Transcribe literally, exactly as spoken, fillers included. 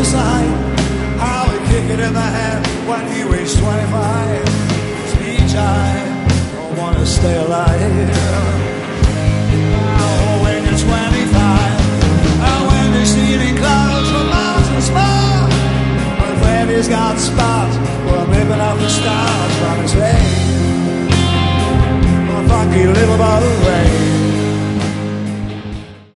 suicide. How we kick it in the head when he weighs twenty-five. Speech, I don't want to stay alive. Oh, when you're twenty-five, and when you're stealing clouds from mountains small, but when he's got spots, well, I'm living off the stars from his veins. A funky little bottle of rain.